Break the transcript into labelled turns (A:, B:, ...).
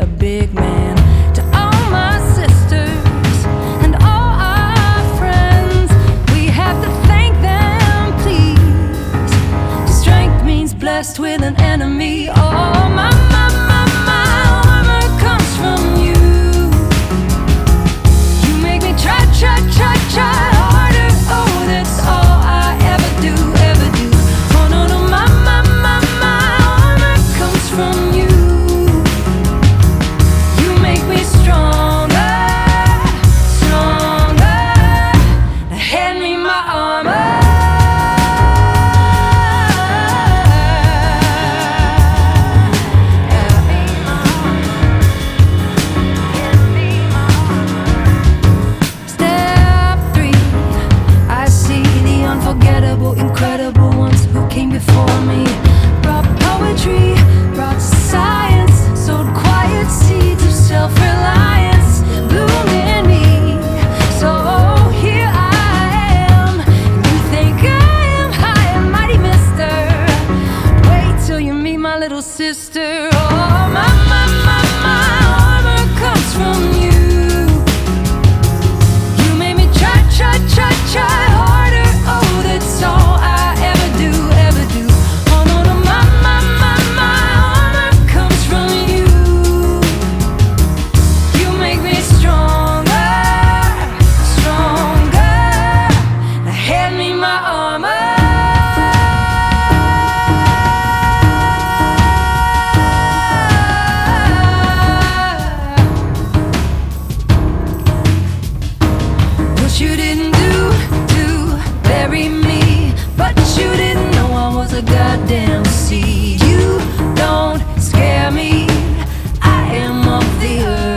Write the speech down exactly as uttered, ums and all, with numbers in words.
A: a big man. To all my sisters and all our friends, we have to thank them, please. Strength means blessed with an enemy. Oh, my, my, my, my armor comes from you. You make me try, try, try, try harder. Oh, that's all I ever do, ever do. Oh, no, no, my, my, my, my armor comes from you. You make me stronger, stronger. Now hand me my armor. Unforgettable, incredible ones who came before me. Brought poetry, brought science, sowed quiet seeds of self-reliance, bloom in me. So here I am, and you think I am high and mighty, mister. Wait till you meet my little sister. Oh, my, my, my, my armor comes from you. You made me try, try, try, try harder. Oh, that's all I ever do, ever do. Oh, no, no, my, my, my, my armor comes from you. You make me stronger, stronger. Now hand me my armor. What you didn't do to bury me, but you didn't know I was a goddamn seed. You don't scare me, I am of the earth.